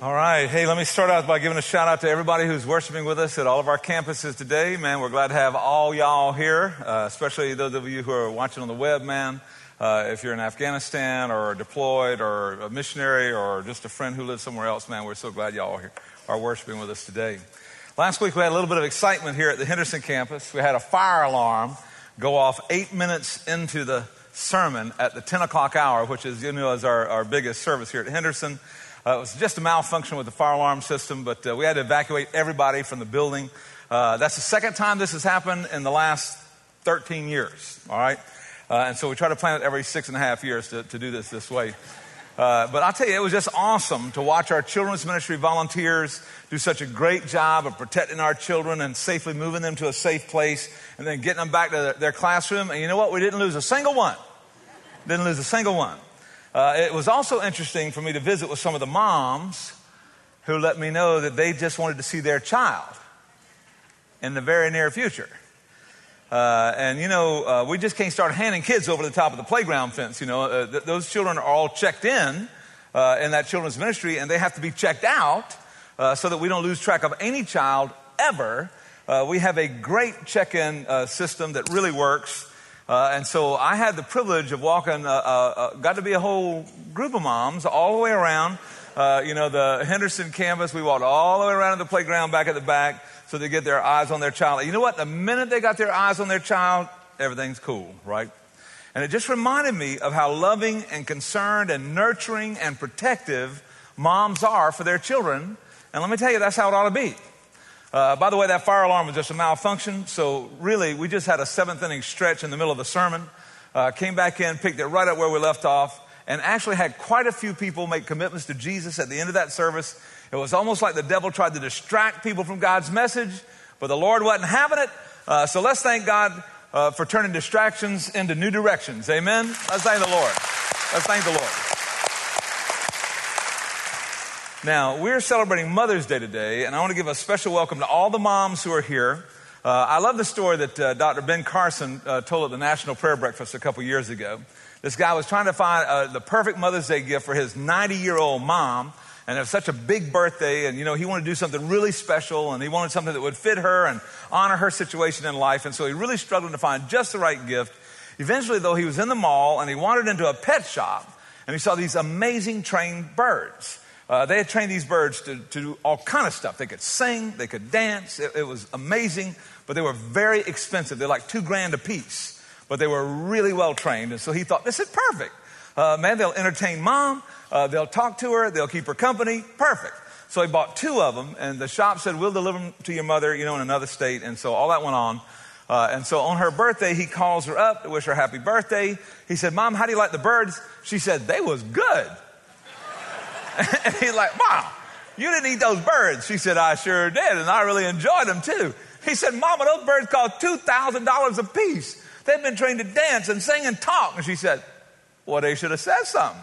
All right. Hey, let me start out by giving a shout out to everybody who's worshiping with us at all of our campuses today. Man, we're glad to have all y'all here, especially those of you who are watching on the web, man. If you're in Afghanistan or deployed or a missionary or just a friend who lives somewhere else, man, we're so glad y'all are worshiping with us today. Last week we had a little bit of excitement here at the Henderson campus. We had a fire alarm go off 8 minutes into the sermon at the 10 o'clock hour, which is, is our biggest service here at Henderson. It was just a malfunction with the fire alarm system, but we had to evacuate everybody from the building. That's the second time this has happened in the last 13 years, all right? And so we try to plan it every 6.5 years to do this way. But I'll tell you, it was just awesome to watch our children's ministry volunteers do such a great job of protecting our children and safely moving them to a safe place and then getting them back to their classroom. And you know what? We didn't lose a single one. Didn't lose a single one. It was also interesting for me to visit with some of the moms who let me know that they just wanted to see their child in the very near future. We just can't start handing kids over the top of the playground fence. Those children are all checked in that children's ministry, and they have to be checked out so that we don't lose track of any child ever. We have a great check-in system that really works. And so I had the privilege of walking, got to be a whole group of moms all the way around, the Henderson campus. We walked all the way around to the playground back at the back so they get their eyes on their child. You know what? The minute they got their eyes on their child, everything's cool, right? And it just reminded me of how loving and concerned and nurturing and protective moms are for their children. And let me tell you, that's how it ought to be. By the way, that fire alarm was just a malfunction. So really, we just had a 7th inning stretch in the middle of the sermon. Came back in, picked it right up where we left off, and actually had quite a few people make commitments to Jesus at the end of that service. It was almost like the devil tried to distract people from God's message, but the Lord wasn't having it. So let's thank God for turning distractions into new directions. Amen? Let's thank the Lord. Let's thank the Lord. Now, we're celebrating Mother's Day today, and I want to give a special welcome to all the moms who are here. I love the story that Dr. Ben Carson told at the National Prayer Breakfast a couple years ago. This guy was trying to find the perfect Mother's Day gift for his 90-year-old mom, and it was such a big birthday, and, he wanted to do something really special, and he wanted something that would fit her and honor her situation in life, and so he really struggled to find just the right gift. Eventually, though, he was in the mall, and he wandered into a pet shop, and he saw these amazing trained birds. They had trained these birds to do all kind of stuff. They could sing, they could dance. It was amazing, but they were very expensive. They're like $2,000 a piece, but they were really well trained. And so he thought, this is perfect. They'll entertain mom. They'll talk to her. They'll keep her company. Perfect. So he bought 2 of them, and the shop said, we'll deliver them to your mother, in another state. And so all that went on. And so on her birthday, he calls her up to wish her happy birthday. He said, Mom, how do you like the birds? She said, they was good. And he's like, Mom, you didn't eat those birds. She said, I sure did, and I really enjoyed them too. He said, Mama, those birds cost $2,000 a piece. They've been trained to dance and sing and talk. And she said, well, they should have said something.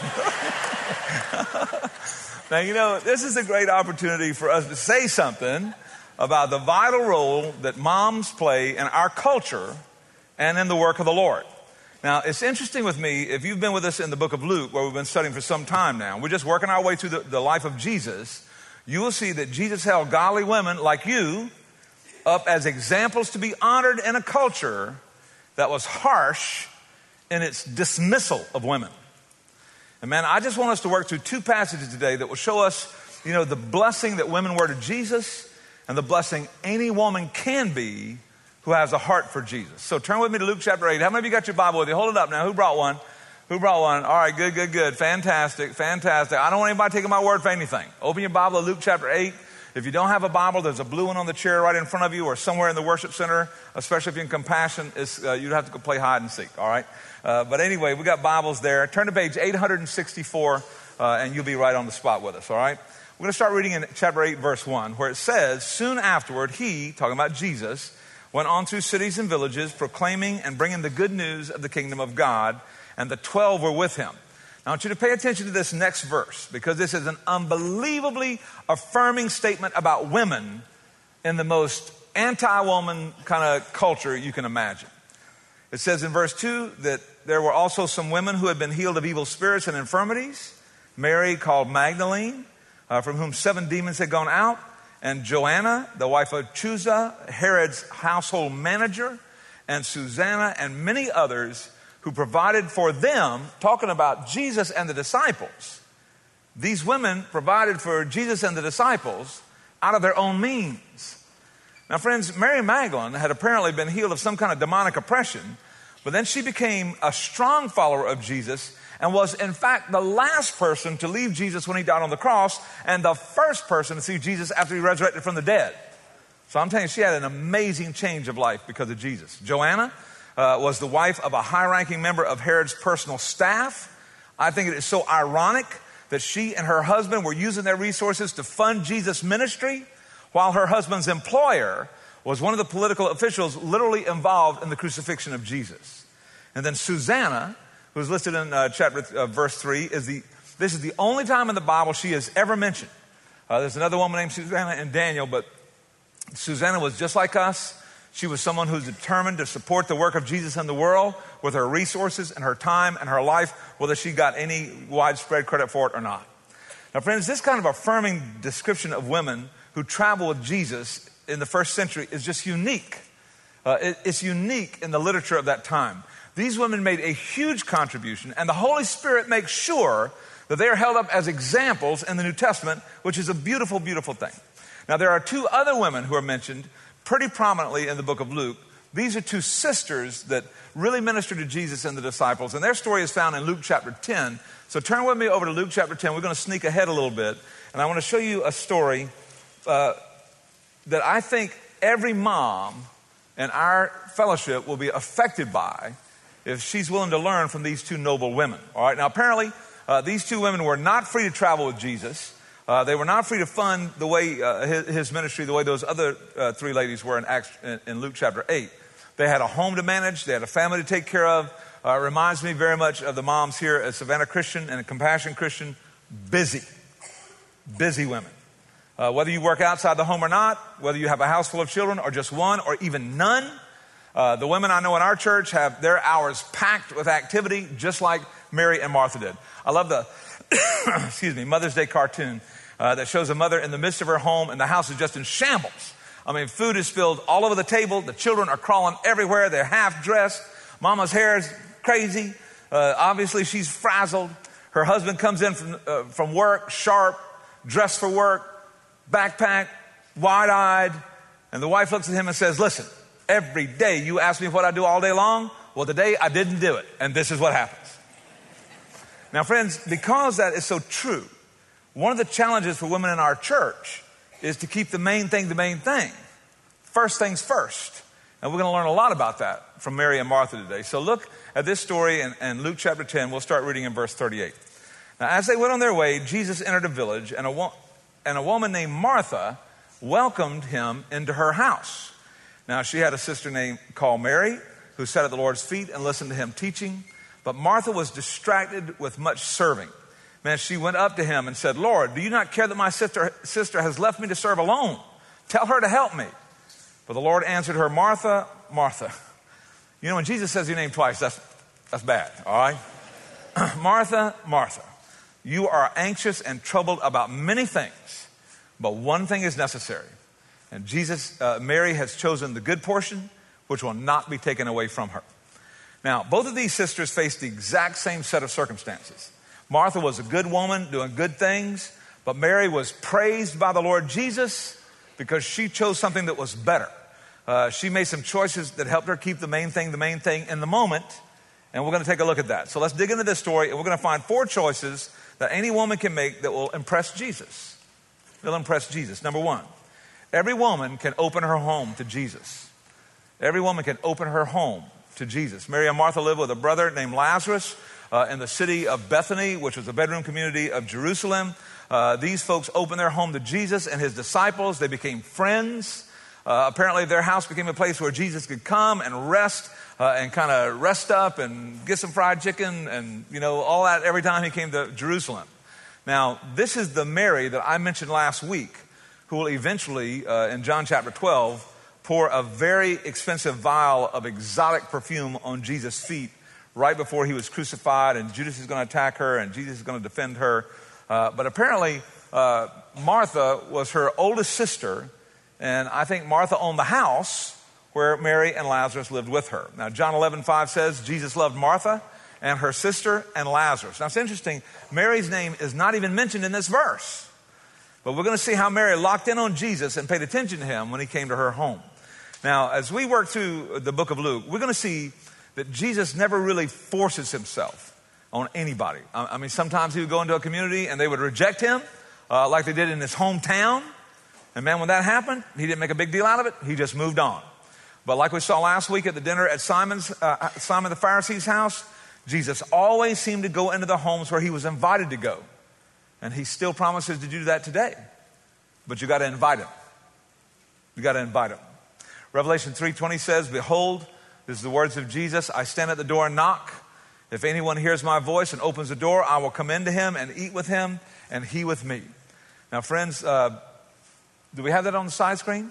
Now, this is a great opportunity for us to say something about the vital role that moms play in our culture and in the work of the Lord. Now, it's interesting with me, if you've been with us in the book of Luke, where we've been studying for some time now, we're just working our way through the life of Jesus, you will see that Jesus held godly women like you up as examples to be honored in a culture that was harsh in its dismissal of women. And man, I just want us to work through 2 passages today that will show us, the blessing that women were to Jesus and the blessing any woman can be who has a heart for Jesus. So turn with me to Luke chapter 8. How many of you got your Bible with you? Hold it up now. Who brought one? All right, good. Fantastic. I don't want anybody taking my word for anything. Open your Bible to Luke chapter 8. If you don't have a Bible, there's a blue one on the chair right in front of you or somewhere in the worship center, especially if you're in Compassion. You'd have to go play hide and seek, all right? But anyway, we got Bibles there. Turn to page 864, and you'll be right on the spot with us, all right? We're going to start reading in chapter 8, verse 1, where it says, soon afterward, he, talking about Jesus, went on through cities and villages, proclaiming and bringing the good news of the kingdom of God, and the 12 were with him. Now, I want you to pay attention to this next verse, because this is an unbelievably affirming statement about women in the most anti-woman kind of culture you can imagine. It says in verse 2 that there were also some women who had been healed of evil spirits and infirmities. Mary, called Magdalene, from whom 7 demons had gone out, and Joanna, the wife of Chuza, Herod's household manager, and Susanna, and many others who provided for them, talking about Jesus and the disciples. These women provided for Jesus and the disciples out of their own means. Now, friends, Mary Magdalene had apparently been healed of some kind of demonic oppression, but then she became a strong follower of Jesus and was, in fact, the last person to leave Jesus when he died on the cross and the first person to see Jesus after he resurrected from the dead. So I'm telling you, she had an amazing change of life because of Jesus. Joanna was the wife of a high-ranking member of Herod's personal staff. I think it is so ironic that she and her husband were using their resources to fund Jesus' ministry, while her husband's employer was one of the political officials literally involved in the crucifixion of Jesus. And then Susanna, who's listed in verse 3, this is the only time in the Bible she is ever mentioned. There's another woman named Susanna in Daniel, but Susanna was just like us. She was someone who's determined to support the work of Jesus in the world with her resources and her time and her life, whether she got any widespread credit for it or not. Now, friends, this kind of affirming description of women who travel with Jesus in the first century is just unique. It's unique in the literature of that time. These women made a huge contribution, and the Holy Spirit makes sure that they are held up as examples in the New Testament, which is a beautiful, beautiful thing. Now, there are 2 other women who are mentioned pretty prominently in the book of Luke. These are 2 sisters that really ministered to Jesus and the disciples, and their story is found in Luke chapter 10. So turn with me over to Luke chapter 10. We're going to sneak ahead a little bit, and I want to show you a story that I think every mom in our fellowship will be affected by if she's willing to learn from these 2 noble women. All right, now apparently these 2 women were not free to travel with Jesus. They were not free to fund the way his ministry, the way those other 3 ladies were in Luke chapter 8. They had a home to manage. They had a family to take care of. Reminds me very much of the moms here at Savannah Christian and Compassion Christian. Busy women. Whether you work outside the home or not, whether you have a house full of children or just one or even none, the women I know in our church have their hours packed with activity just like Mary and Martha did. I love the Mother's Day cartoon that shows a mother in the midst of her home and the house is just in shambles. I mean, food is spilled all over the table. The children are crawling everywhere. They're half dressed. Mama's hair is crazy. Obviously, she's frazzled. Her husband comes in from work, sharp, dressed for work, backpack, wide-eyed. And the wife looks at him and says, listen, every day you ask me what I do all day long. Well, today I didn't do it. And this is what happens. Now, friends, because that is so true, one of the challenges for women in our church is to keep the main thing the main thing. First things first. And we're going to learn a lot about that from Mary and Martha today. So look at this story in Luke chapter 10. We'll start reading in verse 38. Now, as they went on their way, Jesus entered a village, and a woman named Martha welcomed him into her house. Now, she had a sister called Mary, who sat at the Lord's feet and listened to him teaching. But Martha was distracted with much serving. Man, she went up to him and said, Lord, do you not care that my sister has left me to serve alone? Tell her to help me. But the Lord answered her, Martha, Martha. You know, when Jesus says your name twice, that's bad, all right? Martha, Martha, you are anxious and troubled about many things, but one thing is necessary. And Mary has chosen the good portion, which will not be taken away from her. Now, both of these sisters faced the exact same set of circumstances. Martha was a good woman doing good things, but Mary was praised by the Lord Jesus because she chose something that was better. She made some choices that helped her keep the main thing in the moment, and we're going to take a look at that. So let's dig into this story, and we're going to find 4 choices that any woman can make that will impress Jesus. They'll impress Jesus. Number 1, every woman can open her home to Jesus. Every woman can open her home to Jesus. Mary and Martha lived with a brother named Lazarus in the city of Bethany, which was a bedroom community of Jerusalem. These folks opened their home to Jesus and his disciples. They became friends. Apparently their house became a place where Jesus could come and rest and kind of rest up and get some fried chicken and, all that every time he came to Jerusalem. Now, this is the Mary that I mentioned last week who will eventually, in John chapter 12, pour a very expensive vial of exotic perfume on Jesus' feet right before he was crucified, and Judas is going to attack her, and Jesus is going to defend her. But apparently, Martha was her oldest sister, and I think Martha owned the house where Mary and Lazarus lived with her. Now, John 11:5 says Jesus loved Martha and her sister and Lazarus. Now, it's interesting, Mary's name is not even mentioned in this verse. But we're going to see how Mary locked in on Jesus and paid attention to him when he came to her home. Now, as we work through the book of Luke, we're going to see that Jesus never really forces himself on anybody. I mean, sometimes he would go into a community and they would reject him, like they did in his hometown. And man, when that happened, he didn't make a big deal out of it. He just moved on. But like we saw last week at the dinner at Simon the Pharisee's house, Jesus always seemed to go into the homes where he was invited to go. And he still promises to do that today. But you got to invite him. You got to invite him. Revelation 3:20 says, "Behold," this is the words of Jesus, "I stand at the door and knock. If anyone hears my voice and opens the door, I will come into him and eat with him and he with me." Now, friends, do we have that on the side screen?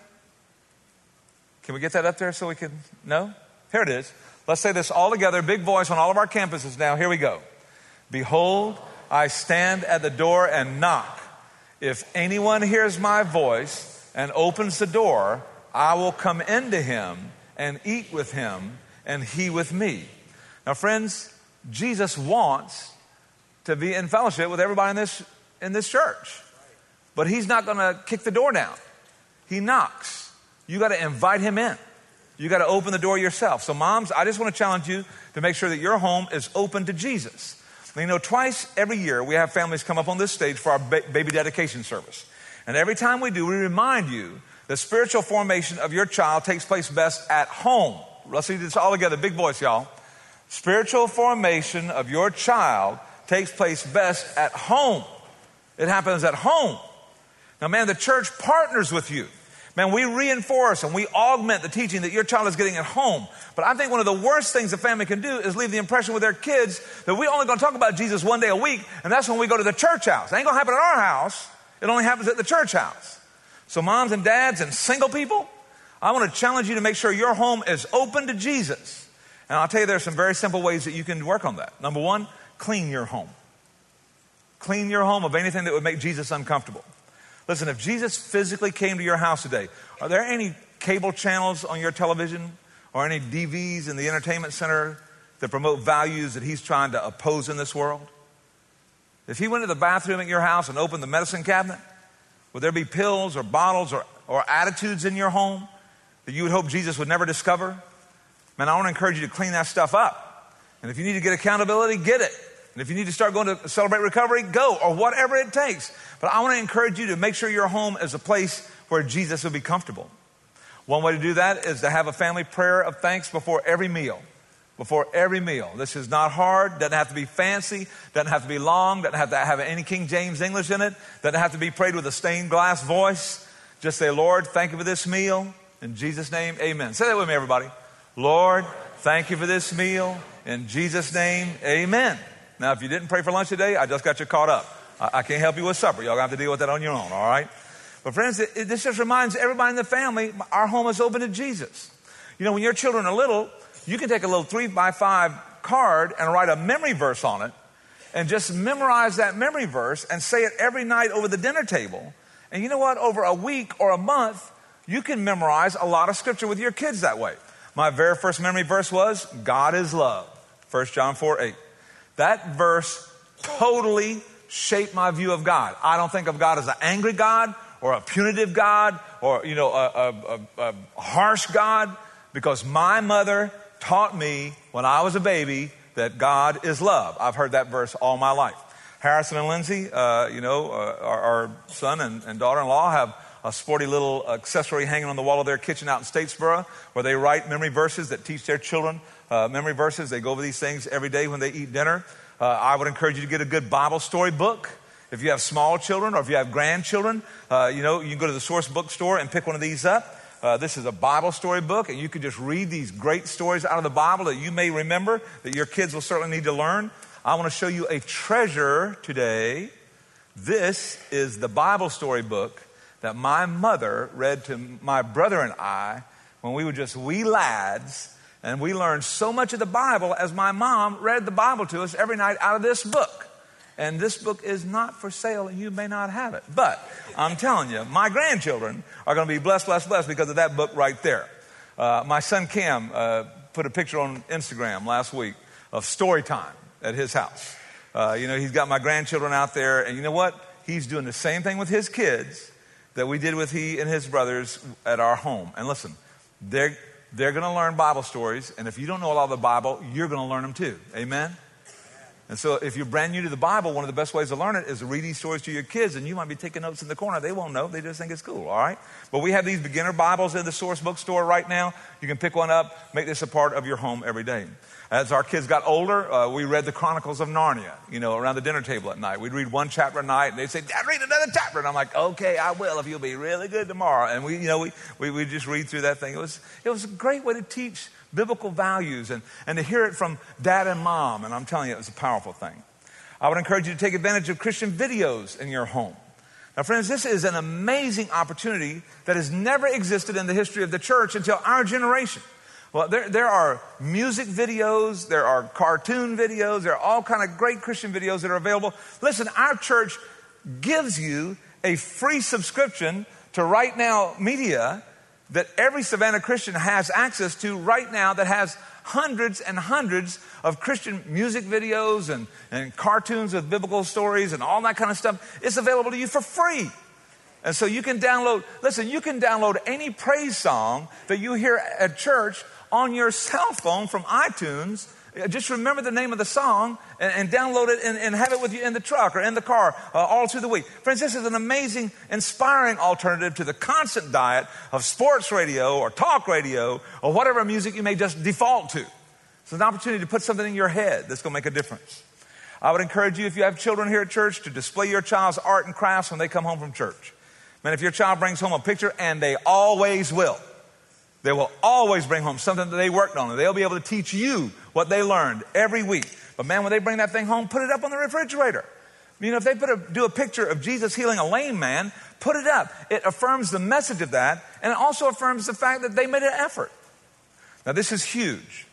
Can we get that up there so we can know? Here it is. Let's say this all together, big voice on all of our campuses now. Here we go. "Behold, I stand at the door and knock. If anyone hears my voice and opens the door, I will come into him and eat with him and he with me." Now, friends, Jesus wants to be in fellowship with everybody in this church. But he's not going to kick the door down. He knocks. You got to invite him in. You got to open the door yourself. So moms, I just want to challenge you to make sure that your home is open to Jesus. You know, twice every year we have families come up on this stage for our baby dedication service. And every time we do, we remind you the spiritual formation of your child takes place best at home. Let's read this all together. Big voice, y'all. Spiritual formation of your child takes place best at home. It happens at home. Now, man, the church partners with you. Man, we reinforce and we augment the teaching that your child is getting at home. But I think one of the worst things a family can do is leave the impression with their kids that we're only going to talk about Jesus one day a week, and that's when we go to the church house. It ain't going to happen at our house. It only happens at the church house. So moms and dads and single people, I want to challenge you to make sure your home is open to Jesus. And I'll tell you, there are some very simple ways that you can work on that. Number one, clean your home. Clean your home of anything that would make Jesus uncomfortable. Listen, if Jesus physically came to your house today, are there any cable channels on your television or any DVs in the entertainment center that promote values that he's trying to oppose in this world? If he went to the bathroom at your house and opened the medicine cabinet, would there be pills or bottles or attitudes in your home that you would hope Jesus would never discover? Man, I want to encourage you to clean that stuff up. And if you need to get accountability, get it. And if you need to start going to Celebrate Recovery, go, or whatever it takes. But I want to encourage you to make sure your home is a place where Jesus will be comfortable. One way to do that is to have a family prayer of thanks before every meal. Before every meal. This is not hard, doesn't have to be fancy, doesn't have to be long, doesn't have to have any King James English in it, doesn't have to be prayed with a stained glass voice. Just say, "Lord, thank you for this meal. In Jesus' name, amen." Say that with me, everybody. Lord, thank you for this meal. In Jesus' name, amen. Now, if you didn't pray for lunch today, I just got you caught up. I can't help you with supper. Y'all have to deal with that on your own, all right? But friends, this just reminds everybody in the family, our home is open to Jesus. You know, when your children are little, you can take a little 3x5 card and write a memory verse on it and just memorize that memory verse and say it every night over the dinner table. And you know what? Over a week or a month, you can memorize a lot of scripture with your kids that way. My very first memory verse was, God is love, 1 John 4:8. That verse totally shaped my view of God. I don't think of God as an angry God or a punitive God or, you know, a harsh God, because my mother taught me when I was a baby that God is love. I've heard that verse all my life. Harrison and Lindsay, our son and daughter-in-law have a sporty little accessory hanging on the wall of their kitchen out in Statesboro, where they write memory verses that teach their children memory verses. They go over these things every day when they eat dinner. I would encourage you to get a good Bible story book. If you have small children or if you have grandchildren, you can go to the Source Bookstore and pick one of these up. This is a Bible story book, and you can just read these great stories out of the Bible that you may remember, that your kids will certainly need to learn. I want to show you a treasure today. This is the Bible story book that my mother read to my brother and I when we were just wee lads, and we learned so much of the Bible as my mom read the Bible to us every night out of this book. And this book is not for sale, and you may not have it. But I'm telling you, my grandchildren are going to be blessed, blessed, blessed because of that book right there. My son Cam put a picture on Instagram last week of story time at his house. He's got my grandchildren out there, and you know what? He's doing the same thing with his kids that we did with he and his brothers at our home. And listen, they're going to learn Bible stories, and if you don't know a lot of the Bible, you're going to learn them too. Amen? And so if you're brand new to the Bible, one of the best ways to learn it is to read these stories to your kids, and you might be taking notes in the corner. They won't know. They just think it's cool, all right? But we have these beginner Bibles in the Source Bookstore right now. You can pick one up, make this a part of your home every day. As our kids got older, we read the Chronicles of Narnia, around the dinner table at night. We'd read one chapter a night, and they'd say, Dad, read another chapter. And I'm like, okay, I will if you'll be really good tomorrow. And we just read through that thing. It was a great way to teach biblical values and to hear it from dad and mom. And I'm telling you, it was a powerful thing. I would encourage you to take advantage of Christian videos in your home. Now, friends, this is an amazing opportunity that has never existed in the history of the church until our generation. Well, there are music videos, there are cartoon videos, there are all kind of great Christian videos that are available. Listen, our church gives you a free subscription to Right Now Media that every Savannah Christian has access to right now, that has hundreds and hundreds of Christian music videos and cartoons with biblical stories and all that kind of stuff. It's available to you for free. And so you can download any praise song that you hear at church on your cell phone from iTunes. Just remember the name of the song and download it and have it with you in the truck or in the car all through the week. Friends, this is an amazing, inspiring alternative to the constant diet of sports radio or talk radio or whatever music you may just default to. It's an opportunity to put something in your head that's going to make a difference. I would encourage you, if you have children here at church, to display your child's art and crafts when they come home from church. Man, if your child brings home a picture, and they always will, they will always bring home something that they worked on, and they'll be able to teach you what they learned every week. But man, when they bring that thing home, put it up on the refrigerator. If they do a picture of Jesus healing a lame man, put it up. It affirms the message of that, and it also affirms the fact that they made an effort. Now, this is huge.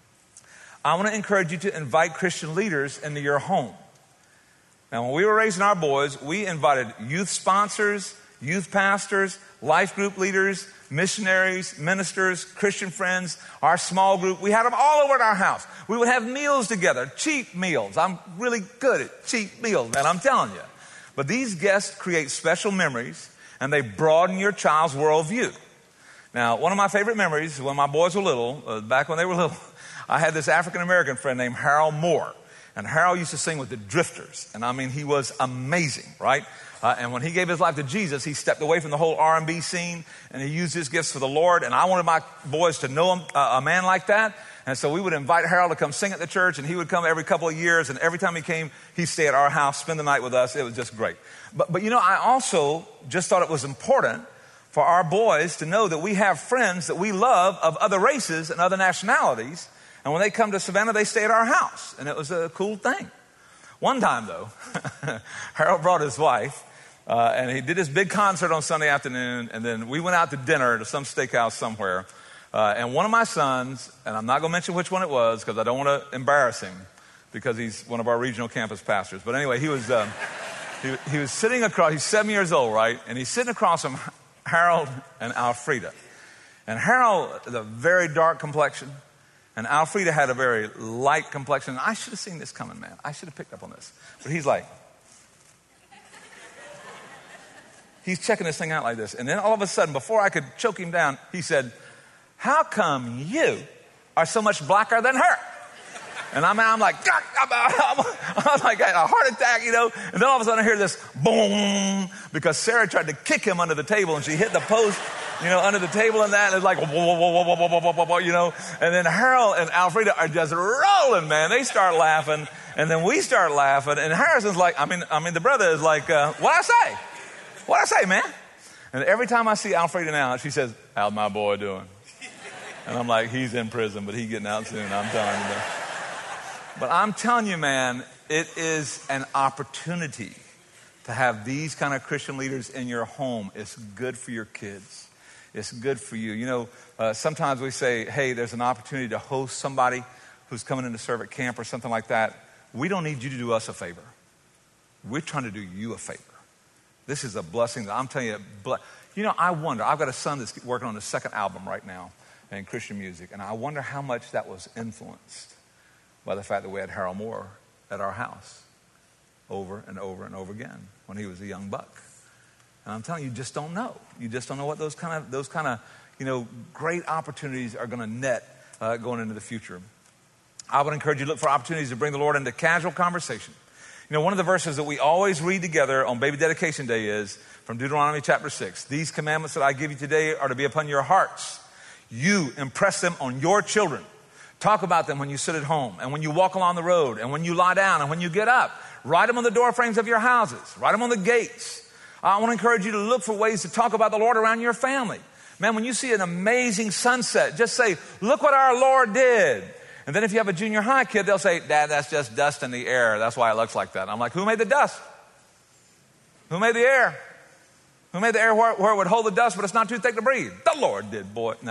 I want to encourage you to invite Christian leaders into your home. Now, when we were raising our boys, we invited youth sponsors, youth pastors, life group leaders, missionaries, ministers, Christian friends, our small group. We had them all over at our house. We would have meals together, cheap meals. I'm really good at cheap meals, man, I'm telling you. But these guests create special memories, and they broaden your child's worldview. Now, one of my favorite memories, when my boys were little, back when they were little, I had this African-American friend named Harold Moore. And Harold used to sing with the Drifters. And I mean, he was amazing, right? And when he gave his life to Jesus, he stepped away from the whole R&B scene, and he used his gifts for the Lord. And I wanted my boys to know a man like that. And so we would invite Harold to come sing at the church, and he would come every couple of years. And every time he came, he'd stay at our house, spend the night with us. It was just great. But I also just thought it was important for our boys to know that we have friends that we love of other races and other nationalities. And when they come to Savannah, they stay at our house. And it was a cool thing. One time, though, Harold brought his wife, and he did his big concert on Sunday afternoon. And then we went out to dinner to some steakhouse somewhere. And one of my sons, and I'm not going to mention which one it was because I don't want to embarrass him because he's one of our regional campus pastors. But anyway, he was sitting across, he's 7 years old, right? And he's sitting across from Harold and Alfreda. And Harold had a very dark complexion. And Alfreda had a very light complexion. I should have seen this coming, man. I should have picked up on this. But he's checking this thing out like this. And then all of a sudden, before I could choke him down, he said, "How come you are so much blacker than her?" And I'm like, I'm like a heart attack, And then all of a sudden I hear this boom, because Sarah tried to kick him under the table, and she hit the post, under the table and that. And it's like, whoa, And then Harold and Alfreda are just rolling, man. They start laughing, and then we start laughing. And Harrison's like, the brother is like, what'd I say, man? And every time I see Alfreda now, she says, "How's my boy doing?" And I'm like, he's in prison, but he's getting out soon. I'm telling you. But I'm telling you, man, it is an opportunity to have these kind of Christian leaders in your home. It's good for your kids. It's good for you. Sometimes we say, hey, there's an opportunity to host somebody who's coming in to serve at camp or something like that. We don't need you to do us a favor. We're trying to do you a favor. This is a blessing that I'm telling you. I wonder, I've got a son that's working on his second album right now in Christian music, and I wonder how much that was influenced by the fact that we had Harold Moore at our house over and over and over again when he was a young buck. And I'm telling you, you just don't know. You just don't know what those kind of great opportunities are going to net going into the future. I would encourage you to look for opportunities to bring the Lord into casual conversation. One of the verses that we always read together on Baby Dedication Day is from Deuteronomy chapter 6. These commandments that I give you today are to be upon your hearts. You impress them on your children. Talk about them when you sit at home and when you walk along the road and when you lie down and when you get up. Write them on the door frames of your houses. Write them on the gates. I want to encourage you to look for ways to talk about the Lord around your family. Man, when you see an amazing sunset, just say, look what our Lord did. And then if you have a junior high kid, they'll say, Dad, that's just dust in the air. That's why it looks like that. And I'm like, who made the dust? Who made the air? Who made the air where it would hold the dust, but it's not too thick to breathe? The Lord did, boy. No,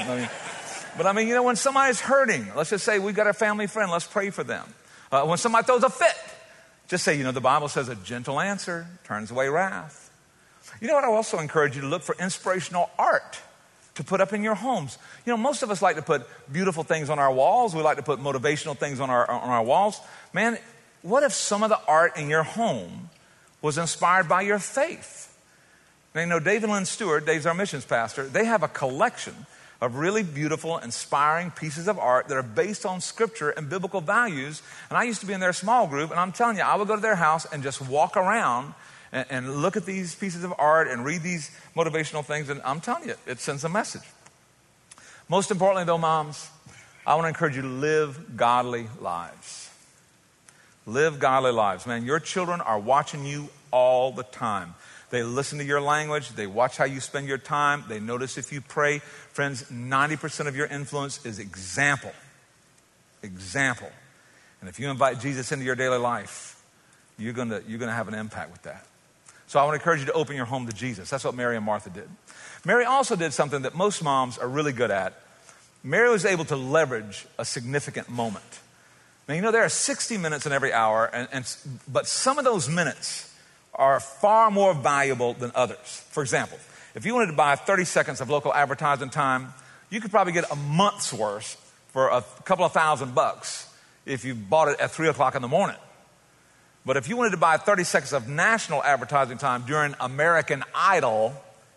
But when somebody's hurting, let's just say we've got a family friend, let's pray for them. When somebody throws a fit, just say, the Bible says a gentle answer turns away wrath. You know what? I also encourage you to look for inspirational art to put up in your homes. Most of us like to put beautiful things on our walls. We like to put motivational things on our walls. Man, what if some of the art in your home was inspired by your faith? Now, Dave and Lynn Stewart, Dave's our missions pastor, they have a collection of really beautiful, inspiring pieces of art that are based on scripture and biblical values. And I used to be in their small group, and I'm telling you, I would go to their house and just walk around and look at these pieces of art and read these motivational things, and I'm telling you, it sends a message. Most importantly, though, moms, I want to encourage you to live godly lives. Live godly lives. Man, your children are watching you all the time. They listen to your language. They watch how you spend your time. They notice if you pray. Friends, 90% of your influence is example. Example. And if you invite Jesus into your daily life, you're going to have an impact with that. So I want to encourage you to open your home to Jesus. That's what Mary and Martha did. Mary also did something that most moms are really good at. Mary was able to leverage a significant moment. Now, there are 60 minutes in every hour, but some of those minutes are far more valuable than others. For example, if you wanted to buy 30 seconds of local advertising time, you could probably get a month's worth for a couple of $1,000 if you bought it at 3 o'clock in the morning. But if you wanted to buy 30 seconds of national advertising time during American Idol,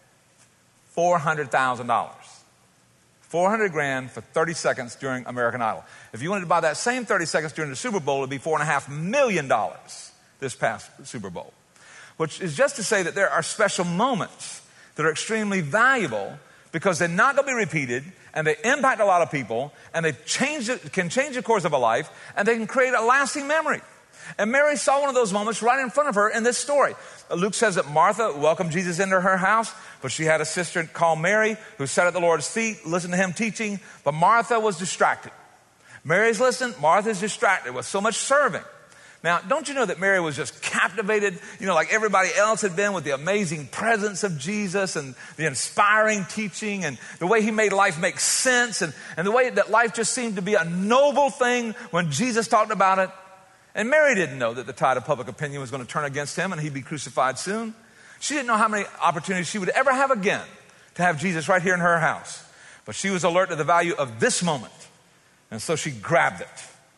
$400,000. $400,000 for 30 seconds during American Idol. If you wanted to buy that same 30 seconds during the Super Bowl, it'd be $4.5 million this past Super Bowl. Which is just to say that there are special moments that are extremely valuable because they're not going to be repeated, and they impact a lot of people, and they can change the course of a life, and they can create a lasting memory. And Mary saw one of those moments right in front of her in this story. Luke says that Martha welcomed Jesus into her house, but she had a sister called Mary who sat at the Lord's feet, listened to him teaching, but Martha was distracted. Mary's listening, Martha's distracted with so much serving. Now, don't you know that Mary was just captivated, like everybody else had been, with the amazing presence of Jesus and the inspiring teaching and the way he made life make sense and the way that life just seemed to be a noble thing when Jesus talked about it. And Mary didn't know that the tide of public opinion was going to turn against him and he'd be crucified soon. She didn't know how many opportunities she would ever have again to have Jesus right here in her house. But she was alert to the value of this moment. And so she grabbed it.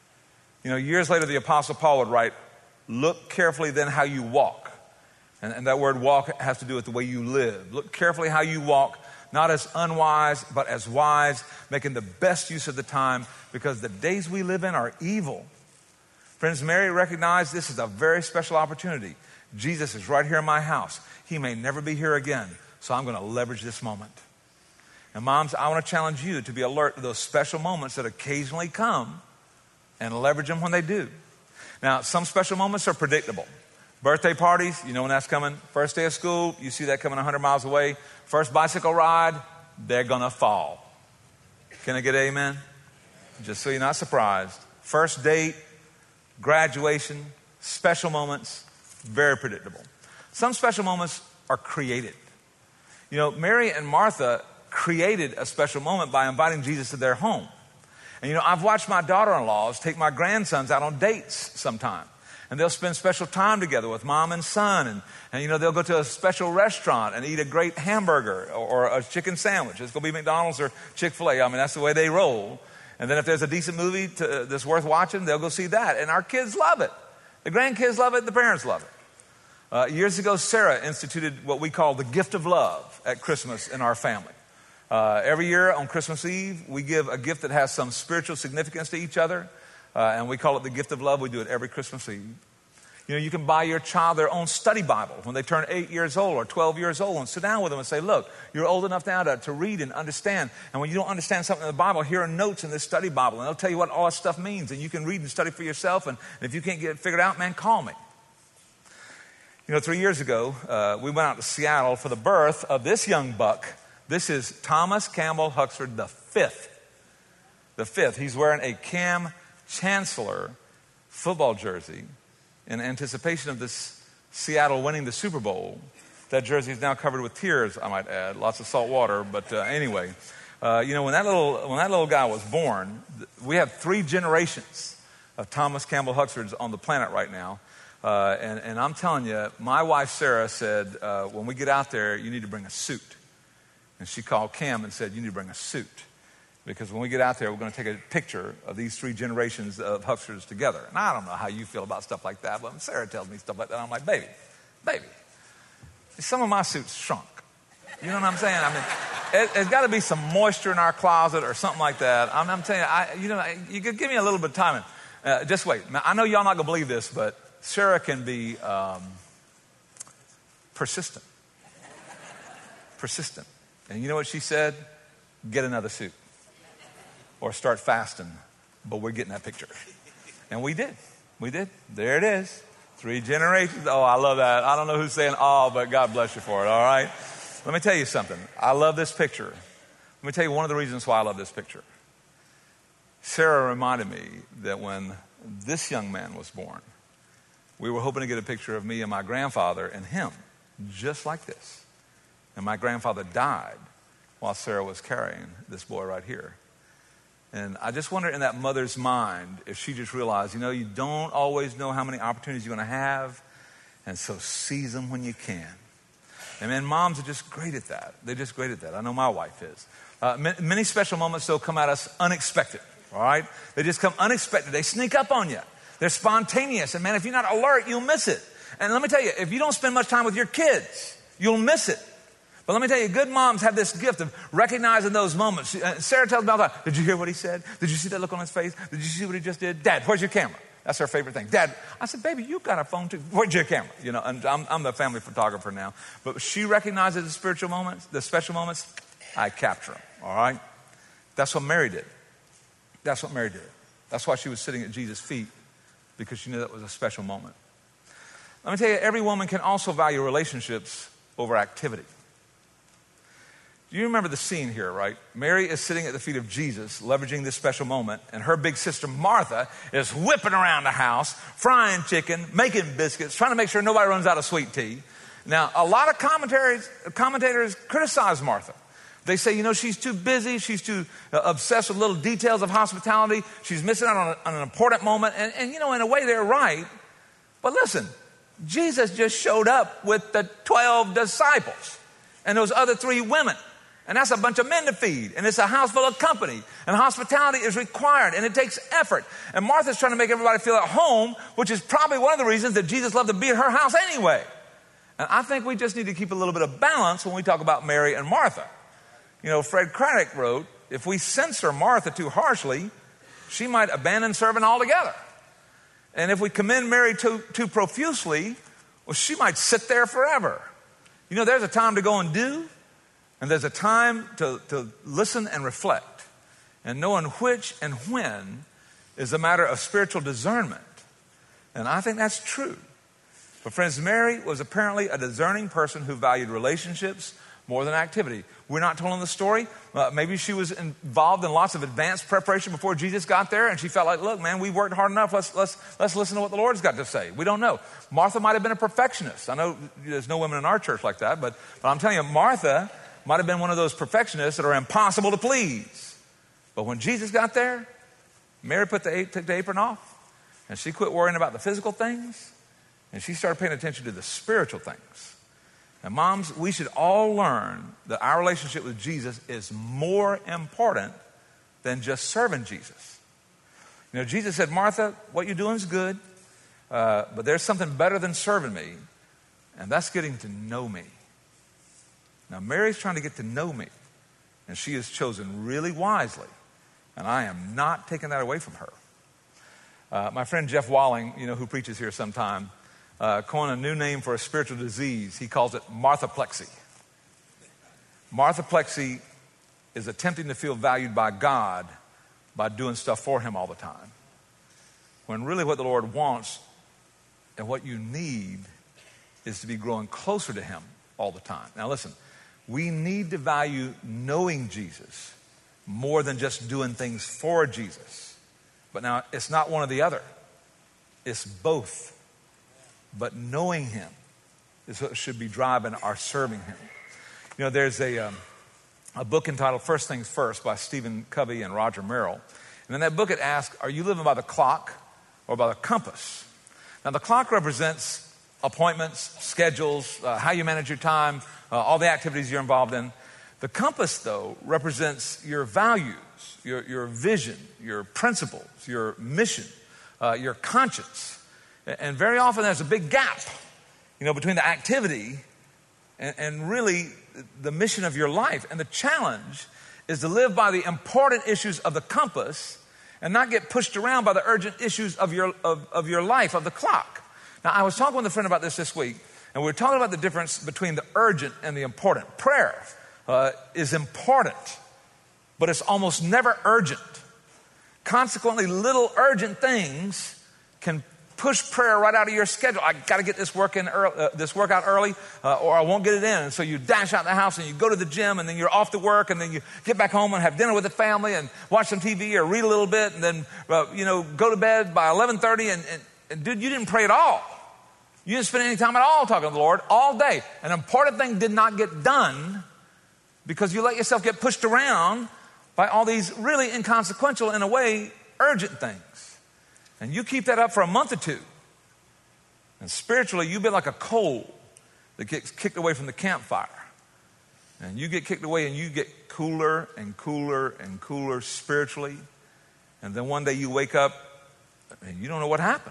Years later, the Apostle Paul would write, look carefully then how you walk. And that word walk has to do with the way you live. Look carefully how you walk, not as unwise, but as wise, making the best use of the time, because the days we live in are evil. Friends, Mary recognized this is a very special opportunity. Jesus is right here in my house. He may never be here again, so I'm going to leverage this moment. And moms, I want to challenge you to be alert to those special moments that occasionally come and leverage them when they do. Now, some special moments are predictable. Birthday parties, you know when that's coming. First day of school, you see that coming 100 miles away. First bicycle ride, they're going to fall. Can I get an amen? Just so you're not surprised. First date, graduation, special moments, very predictable. Some special moments are created. Mary and Martha created a special moment by inviting Jesus to their home. And I've watched my daughter-in-laws take my grandsons out on dates sometime. And they'll spend special time together with mom and son. And you know, they'll go to a special restaurant and eat a great hamburger or a chicken sandwich. It's going to be McDonald's or Chick-fil-A. I mean, that's the way they roll. And then if there's a decent movie that's worth watching, they'll go see that. And our kids love it. The grandkids love it. The parents love it. Years ago, Sarah instituted what we call the gift of love at Christmas in our family. Every year on Christmas Eve, we give a gift that has some spiritual significance to each other. And we call it the gift of love. We do it every Christmas Eve. You know, you can buy your child their own study Bible when they turn 8 years old or 12 years old and sit down with them and say, look, you're old enough now to read and understand. And when you don't understand something in the Bible, here are notes in this study Bible. And they'll tell you what all that stuff means. And you can read and study for yourself. And if you can't get it figured out, man, call me. You know, 3 years ago, we went out to Seattle for the birth of this young buck. This is Thomas Campbell Huxford the fifth. The fifth. He's wearing a Cam Chancellor football jersey in anticipation of this Seattle winning the Super Bowl. That jersey is now covered with tears, I might add, lots of salt water. But anyway, you know, when that little guy was born, we have 3 generations of Thomas Campbell Huxfords on the planet right now. And I'm telling you, my wife Sarah said, when we get out there, you need to bring a suit. And she called Cam and said, you need to bring a suit. Because when we get out there, we're going to take a picture of these 3 generations of Huxfords together. And I don't know how you feel about stuff like that, but when Sarah tells me stuff like that, I'm like, baby, some of my suits shrunk. You know what I'm saying? I mean, there's got to be some moisture in our closet or something like that. I'm telling you, you could give me a little bit of time. Just wait. Now, I know y'all not going to believe this, but Sarah can be persistent. Persistent. And you know what she said? Get another suit. Or start fasting. But we're getting that picture. And we did. We did. There it is. 3 generations. Oh, I love that. I don't know who's saying oh, but God bless you for it, all right? Let me tell you something. I love this picture. Let me tell you one of the reasons why I love this picture. Sarah reminded me that when this young man was born, we were hoping to get a picture of me and my grandfather and him, just like this. And my grandfather died while Sarah was carrying this boy right here. And I just wonder in that mother's mind if she just realized, you know, you don't always know how many opportunities you're going to have, and so seize them when you can. And man, moms are just great at that. They're just great at that. I know my wife is. Many special moments, though, come at us unexpected, all right? They just come unexpected. They sneak up on you. They're spontaneous. And man, if you're not alert, you'll miss it. And let me tell you, if you don't spend much time with your kids, you'll miss it. But let me tell you, good moms have this gift of recognizing those moments. Sarah tells me all the time, did you hear what he said? Did you see that look on his face? Did you see what he just did? Dad, where's your camera? That's her favorite thing. Dad, I said, baby, you've got a phone too. Where's your camera? You know, and I'm the family photographer now. But she recognizes the spiritual moments, the special moments. I capture them, all right? That's what Mary did. That's what Mary did. That's why she was sitting at Jesus' feet, because she knew that was a special moment. Let me tell you, every woman can also value relationships over activity. Do you remember the scene here, right? Mary is sitting at the feet of Jesus, leveraging this special moment, and her big sister Martha is whipping around the house, frying chicken, making biscuits, trying to make sure nobody runs out of sweet tea. Now, a lot of commentators criticize Martha. They say, you know, she's too busy, she's too obsessed with little details of hospitality, she's missing out on an important moment, and you know, in a way they're right. But listen, Jesus just showed up with the 12 disciples and those other 3 women. And that's a bunch of men to feed. And it's a house full of company. And hospitality is required. And it takes effort. And Martha's trying to make everybody feel at home, which is probably one of the reasons that Jesus loved to be at her house anyway. And I think we just need to keep a little bit of balance when we talk about Mary and Martha. You know, Fred Craddock wrote, if we censor Martha too harshly, she might abandon serving altogether. And if we commend Mary too profusely, well, she might sit there forever. You know, there's a time to go and do. And there's a time to listen and reflect. And knowing which and when is a matter of spiritual discernment. And I think that's true. But friends, Mary was apparently a discerning person who valued relationships more than activity. We're not told in the story. Maybe she was involved in lots of advanced preparation before Jesus got there. And she felt like, look, man, we worked hard enough. Let's listen to what the Lord's got to say. We don't know. Martha might have been a perfectionist. I know there's no women in our church like that. But I'm telling you, Martha might have been one of those perfectionists that are impossible to please. But when Jesus got there, Mary took the apron off. And she quit worrying about the physical things, and she started paying attention to the spiritual things. And moms, we should all learn that our relationship with Jesus is more important than just serving Jesus. You know, Jesus said, Martha, what you're doing is good, but there's something better than serving me, and that's getting to know me. Now, Mary's trying to get to know me, and she has chosen really wisely, and I am not taking that away from her. My friend Jeff Walling, who preaches here sometime, coined a new name for a spiritual disease. He calls it Marthaplexy. Marthaplexy is attempting to feel valued by God by doing stuff for him all the time, when really what the Lord wants and what you need is to be growing closer to him all the time. Now listen, we need to value knowing Jesus more than just doing things for Jesus. But now, it's not one or the other. It's both. But knowing him is what should be driving our serving him. There's a book entitled First Things First by Stephen Covey and Roger Merrill. And in that book it asks, are you living by the clock or by the compass? Now the clock represents appointments, schedules, how you manage your time, all the activities you're involved in. The compass, though, represents your values, your vision, your principles, your mission, your conscience. And very often there's a big gap, between the activity and really the mission of your life. And the challenge is to live by the important issues of the compass and not get pushed around by the urgent issues of your life, of the clock. Now, I was talking with a friend about this week, and we were talking about the difference between the urgent and the important. Prayer is important, but it's almost never urgent. Consequently, little urgent things can push prayer right out of your schedule. I got to get this workout early, or I won't get it in. And so you dash out the house and you go to the gym, and then you're off to work, and then you get back home and have dinner with the family and watch some TV or read a little bit, and then go to bed by 11:30. And dude, you didn't pray at all. You didn't spend any time at all talking to the Lord all day. An important thing did not get done because you let yourself get pushed around by all these really inconsequential, in a way, urgent things. And you keep that up for a month or two. And spiritually, you've been like a coal that gets kicked away from the campfire. And you get kicked away and you get cooler and cooler and cooler spiritually. And then one day you wake up and you don't know what happened.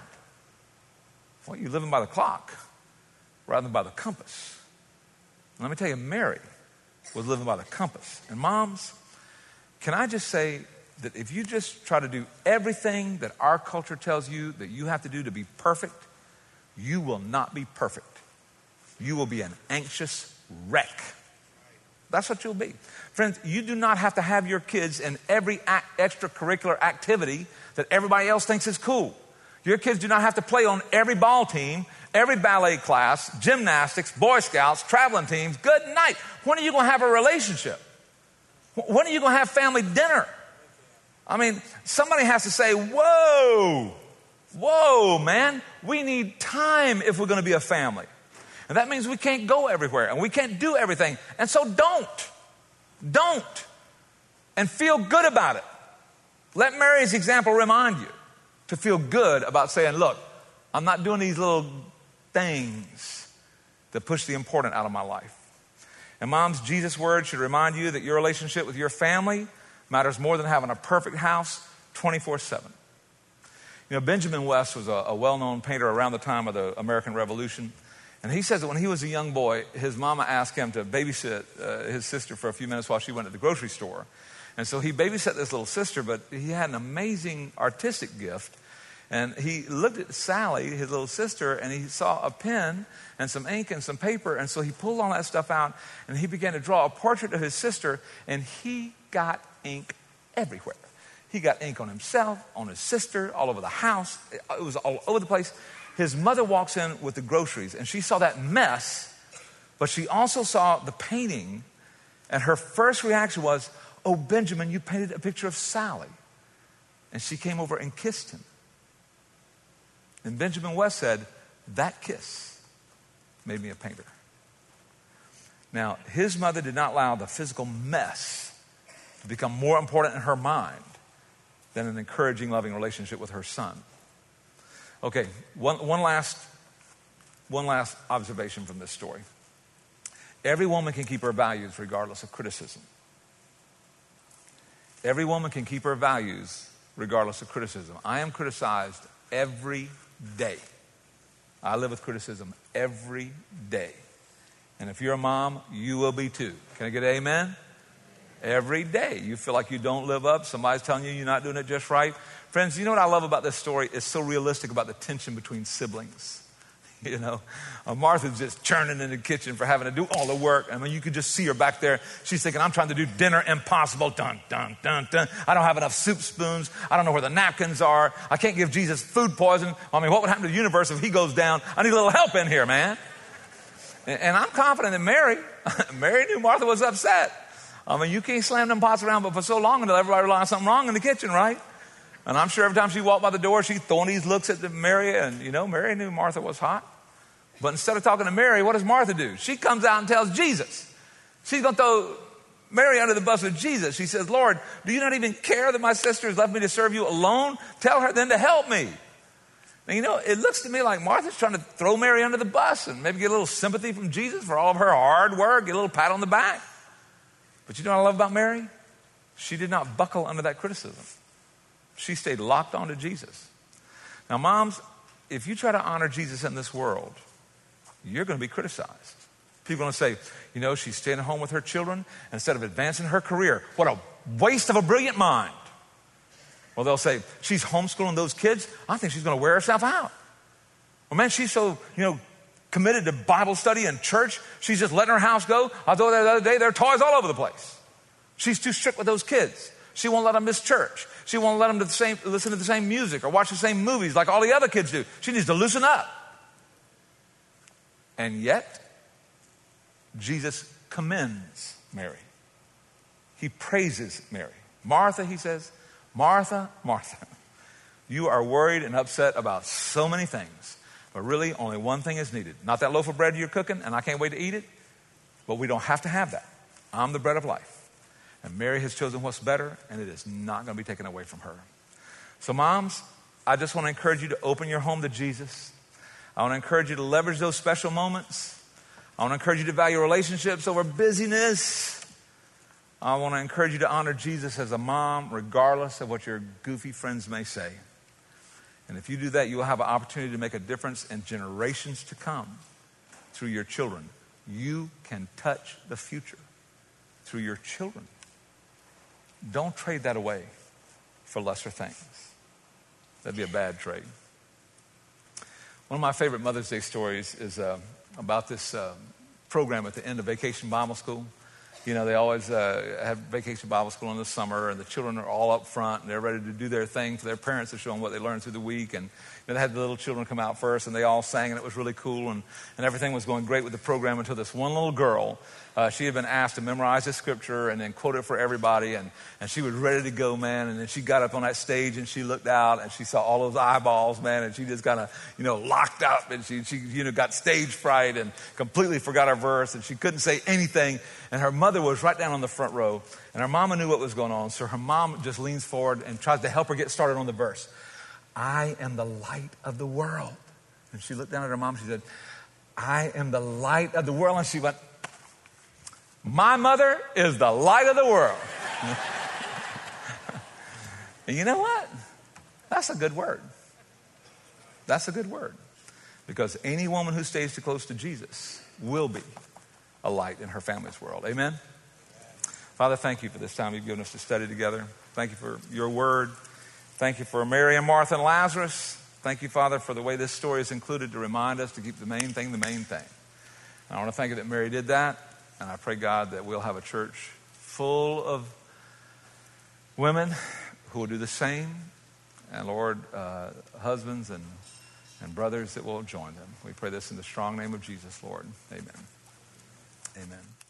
Well, you're living by the clock rather than by the compass. And let me tell you, Mary was living by the compass. And moms, can I just say that if you just try to do everything that our culture tells you that you have to do to be perfect, you will not be perfect. You will be an anxious wreck. That's what you'll be. Friends, you do not have to have your kids in every extracurricular activity that everybody else thinks is cool. Your kids do not have to play on every ball team, every ballet class, gymnastics, Boy Scouts, traveling teams. Good night. When are you going to have a relationship? When are you going to have family dinner? I mean, somebody has to say, whoa, man, we need time if we're going to be a family. And that means we can't go everywhere and we can't do everything. And so don't. And feel good about it. Let Mary's example remind you to feel good about saying, look, I'm not doing these little things that push the important out of my life. And moms, Jesus' word should remind you that your relationship with your family matters more than having a perfect house 24/7. Benjamin West was a well-known painter around the time of the American Revolution. And he says that when he was a young boy, his mama asked him to babysit his sister for a few minutes while she went to the grocery store. And so he babysat this little sister, but he had an amazing artistic gift. And he looked at Sally, his little sister, and he saw a pen and some ink and some paper. And so he pulled all that stuff out, and he began to draw a portrait of his sister, and he got ink everywhere. He got ink on himself, on his sister, all over the house. It was all over the place. His mother walks in with the groceries, and she saw that mess, but she also saw the painting, and her first reaction was, oh, Benjamin, you painted a picture of Sally. And she came over and kissed him. And Benjamin West said, that kiss made me a painter. Now, his mother did not allow the physical mess to become more important in her mind than an encouraging, loving relationship with her son. Okay, one last observation from this story. Every woman can keep her values regardless of criticism. Every woman can keep her values regardless of criticism. I am criticized every day. I live with criticism every day. And if you're a mom, you will be too. Can I get an amen? Every day you feel like you don't live up. Somebody's telling you you're not doing it just right. Friends, you know what I love about this story? It's so realistic about the tension between siblings. You know, Martha's just churning in the kitchen for having to do all the work. I mean, you could just see her back there. She's thinking, I'm trying to do dinner, impossible. Dun, dun, dun, dun. I don't have enough soup spoons. I don't know where the napkins are. I can't give Jesus food poison. I mean, what would happen to the universe if he goes down? I need a little help in here, man. And I'm confident that Mary knew Martha was upset. I mean, you can't slam them pots around but for so long until everybody realizes something wrong in the kitchen, right? And I'm sure every time she walked by the door, she's throwing these looks at Mary. And, you know, Mary knew Martha was hot. But instead of talking to Mary, what does Martha do? She comes out and tells Jesus. She's going to throw Mary under the bus with Jesus. She says, Lord, do you not even care that my sister has left me to serve you alone? Tell her then to help me. Now, you know, it looks to me like Martha's trying to throw Mary under the bus and maybe get a little sympathy from Jesus for all of her hard work, get a little pat on the back. But you know what I love about Mary? She did not buckle under that criticism. She stayed locked onto Jesus. Now, moms, if you try to honor Jesus in this world, you're going to be criticized. People are going to say, you know, she's staying at home with her children instead of advancing her career. What a waste of a brilliant mind. Well, they'll say, she's homeschooling those kids. I think she's going to wear herself out. Well, man, she's so, committed to Bible study and church. She's just letting her house go. I was over there the other day. There are toys all over the place. She's too strict with those kids. She won't let them miss church. She won't let them listen to the same music or watch the same movies like all the other kids do. She needs to loosen up. And yet, Jesus commends Mary. He praises Mary. Martha, he says, Martha, Martha, you are worried and upset about so many things, but really only one thing is needed. Not that loaf of bread you're cooking, and I can't wait to eat it, but we don't have to have that. I'm the bread of life. And Mary has chosen what's better, and it is not going to be taken away from her. So moms, I just want to encourage you to open your home to Jesus. I want to encourage you to leverage those special moments. I want to encourage you to value relationships over busyness. I want to encourage you to honor Jesus as a mom, regardless of what your goofy friends may say. And if you do that, you will have an opportunity to make a difference in generations to come through your children. You can touch the future through your children. Don't trade that away for lesser things. That'd be a bad trade. One of my favorite Mother's Day stories is about this program at the end of Vacation Bible School. You know, they always have Vacation Bible School in the summer, and the children are all up front, and they're ready to do their thing for their parents to show them what they learned through the week. And they had the little children come out first, and they all sang, and it was really cool, and everything was going great with the program until this one little girl, she had been asked to memorize the scripture and then quote it for everybody, and she was ready to go, man. And then she got up on that stage, and she looked out, and she saw all those eyeballs, man, and she just kind of, locked up, and she got stage fright and completely forgot her verse, and she couldn't say anything. And her mother was right down on the front row, and her mama knew what was going on, so her mom just leans forward and tries to help her get started on the verse. I am the light of the world. And she looked down at her mom, she said, I am the light of the world. And she went, my mother is the light of the world. And you know what? That's a good word. That's a good word. Because any woman who stays too close to Jesus will be a light in her family's world. Amen? Father, thank you for this time you've given us to study together. Thank you for your word. Thank you for Mary and Martha and Lazarus. Thank you, Father, for the way this story is included to remind us to keep the main thing the main thing. And I want to thank you that Mary did that. And I pray, God, that we'll have a church full of women who will do the same. And, Lord, husbands and brothers that will join them. We pray this in the strong name of Jesus, Lord. Amen. Amen.